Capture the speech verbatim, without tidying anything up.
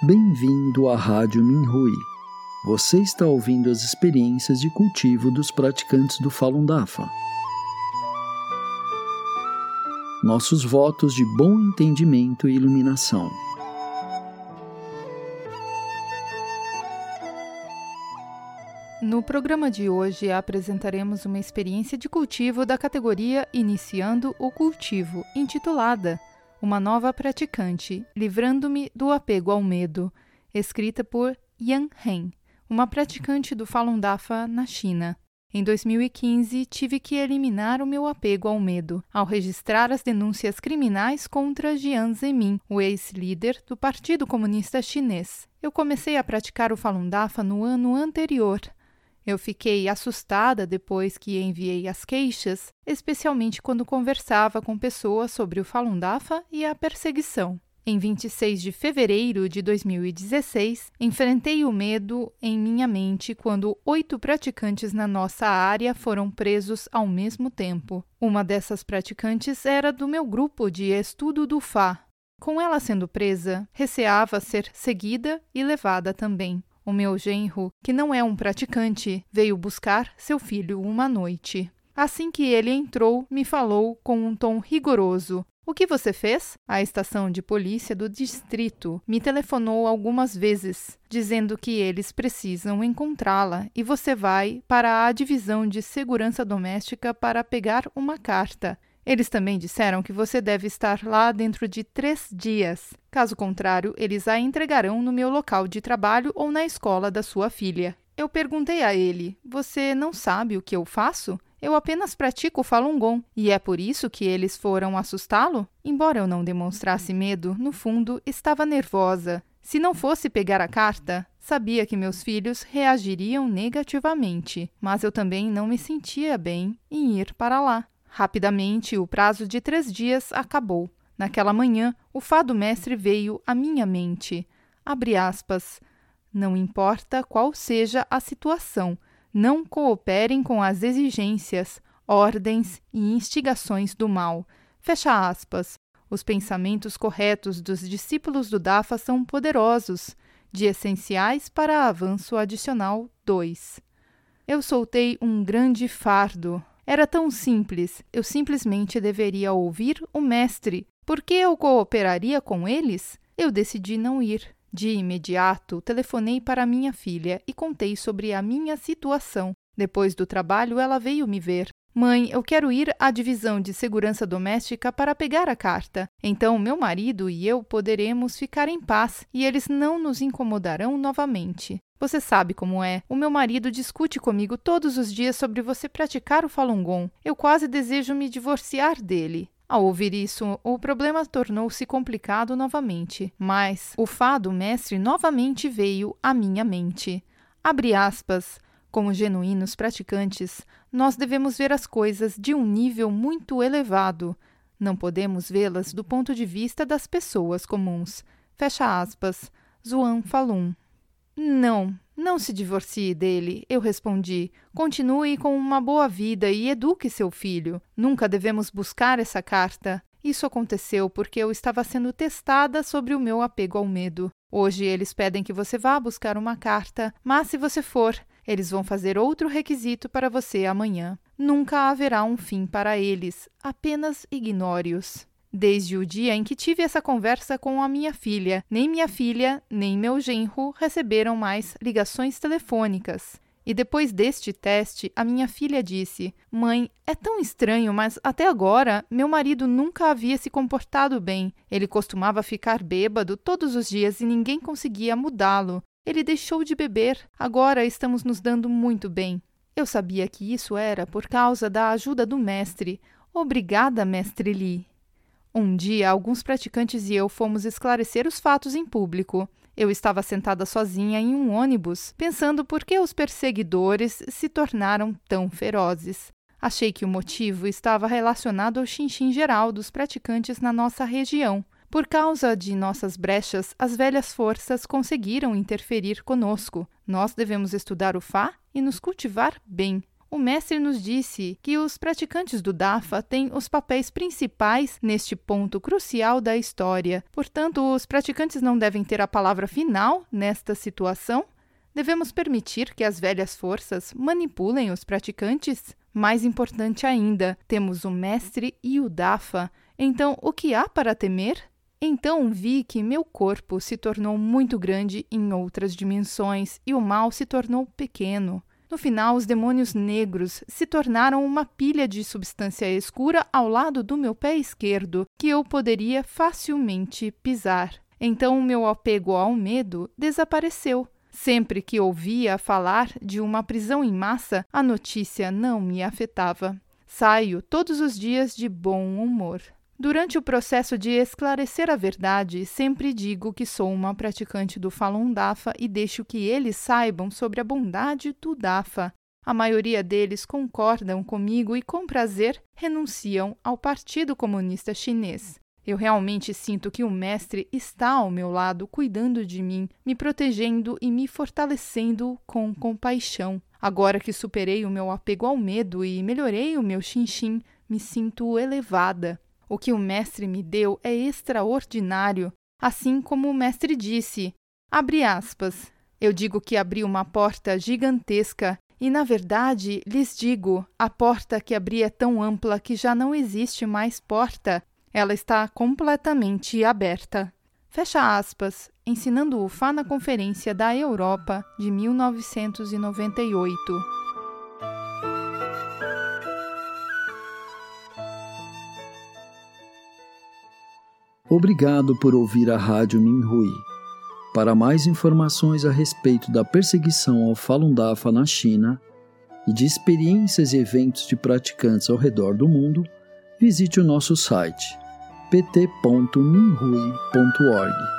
Bem-vindo à Rádio Minhui. Você está ouvindo as experiências de cultivo dos praticantes do Falun Dafa. Nossos votos de bom entendimento e iluminação. No programa de hoje apresentaremos uma experiência de cultivo da categoria Iniciando o Cultivo, intitulada Uma Nova Praticante, Livrando-me do Apego ao Medo, escrita por Yan Hen, uma praticante do Falun Dafa na China. Em dois mil e quinze, tive que eliminar o meu apego ao medo, ao registrar as denúncias criminais contra Jiang Zemin, o ex-líder do Partido Comunista Chinês. Eu comecei a praticar o Falun Dafa no ano anterior. Eu fiquei assustada depois que enviei as queixas, especialmente quando conversava com pessoas sobre o Falun Dafa e a perseguição. Em vinte e seis de fevereiro de dois mil e dezesseis, enfrentei o medo em minha mente quando oito praticantes na nossa área foram presos ao mesmo tempo. Uma dessas praticantes era do meu grupo de estudo do Fá. Com ela sendo presa, receava ser seguida e levada também. O meu genro, que não é um praticante, veio buscar seu filho uma noite. Assim que ele entrou, me falou com um tom rigoroso. O que você fez? A estação de polícia do distrito me telefonou algumas vezes, dizendo que eles precisam encontrá-la e você vai para a divisão de segurança doméstica para pegar uma carta. Eles também disseram que você deve estar lá dentro de três dias. Caso contrário, eles a entregarão no meu local de trabalho ou na escola da sua filha. Eu perguntei a ele, você não sabe o que eu faço? Eu apenas pratico Falun Gong, e é por isso que eles foram assustá-lo? Embora eu não demonstrasse medo, no fundo, estava nervosa. Se não fosse pegar a carta, sabia que meus filhos reagiriam negativamente, mas eu também não me sentia bem em ir para lá. Rapidamente, o prazo de três dias acabou. Naquela manhã, o Fá do mestre veio à minha mente. Abre aspas. Não importa qual seja a situação, não cooperem com as exigências, ordens e instigações do mal. Fecha aspas. Os pensamentos corretos dos discípulos do Dafa são poderosos, de essenciais para avanço adicional dois. Eu soltei um grande fardo. Era tão simples, eu simplesmente deveria ouvir o mestre. Por que eu cooperaria com eles? Eu decidi não ir. De imediato, telefonei para minha filha e contei sobre a minha situação. Depois do trabalho, ela veio me ver. Mãe, eu quero ir à divisão de segurança doméstica para pegar a carta. Então, meu marido e eu poderemos ficar em paz e eles não nos incomodarão novamente. Você sabe como é. O meu marido discute comigo todos os dias sobre você praticar o Falun Gong. Eu quase desejo me divorciar dele. Ao ouvir isso, o problema tornou-se complicado novamente, mas o Fá do mestre novamente veio à minha mente. Abre aspas. Como genuínos praticantes, nós devemos ver as coisas de um nível muito elevado. Não podemos vê-las do ponto de vista das pessoas comuns. Fecha aspas. Zhuang Falun. Não, não se divorcie dele, eu respondi. Continue com uma boa vida e eduque seu filho. Nunca devemos buscar essa carta. Isso aconteceu porque eu estava sendo testada sobre o meu apego ao medo. Hoje eles pedem que você vá buscar uma carta, mas se você for, eles vão fazer outro requisito para você amanhã. Nunca haverá um fim para eles, apenas ignore-os. Desde o dia em que tive essa conversa com a minha filha, nem minha filha, nem meu genro receberam mais ligações telefônicas. E depois deste teste, a minha filha disse, mãe, é tão estranho, mas até agora meu marido nunca havia se comportado bem. Ele costumava ficar bêbado todos os dias e ninguém conseguia mudá-lo. Ele deixou de beber, agora estamos nos dando muito bem. Eu sabia que isso era por causa da ajuda do mestre. Obrigada, mestre Li. Um dia, alguns praticantes e eu fomos esclarecer os fatos em público. Eu estava sentada sozinha em um ônibus, pensando por que os perseguidores se tornaram tão ferozes. Achei que o motivo estava relacionado ao xinxim geral dos praticantes na nossa região. Por causa de nossas brechas, as velhas forças conseguiram interferir conosco. Nós devemos estudar o Fá e nos cultivar bem. O mestre nos disse que os praticantes do Dafa têm os papéis principais neste ponto crucial da história. Portanto, os praticantes não devem ter a palavra final nesta situação. Devemos permitir que as velhas forças manipulem os praticantes? Mais importante ainda, temos o mestre e o Dafa. Então, o que há para temer? Então vi que meu corpo se tornou muito grande em outras dimensões e o mal se tornou pequeno. No final, os demônios negros se tornaram uma pilha de substância escura ao lado do meu pé esquerdo, que eu poderia facilmente pisar. Então, o meu apego ao medo desapareceu. Sempre que ouvia falar de uma prisão em massa, a notícia não me afetava. Saio todos os dias de bom humor. Durante o processo de esclarecer a verdade, sempre digo que sou uma praticante do Falun Dafa e deixo que eles saibam sobre a bondade do Dafa. A maioria deles concordam comigo e, com prazer, renunciam ao Partido Comunista Chinês. Eu realmente sinto que o mestre está ao meu lado, cuidando de mim, me protegendo e me fortalecendo com compaixão. Agora que superei o meu apego ao medo e melhorei o meu chin-chin, me sinto elevada. O que o mestre me deu é extraordinário, assim como o mestre disse, abre aspas, eu digo que abri uma porta gigantesca e, na verdade, lhes digo, a porta que abri é tão ampla que já não existe mais porta, ela está completamente aberta. Fecha aspas, ensinando o Fá na Conferência da Europa de mil novecentos e noventa e oito. Obrigado por ouvir a Rádio Minhui. Para mais informações a respeito da perseguição ao Falun Dafa na China e de experiências e eventos de praticantes ao redor do mundo, visite o nosso site p t ponto minhui ponto org.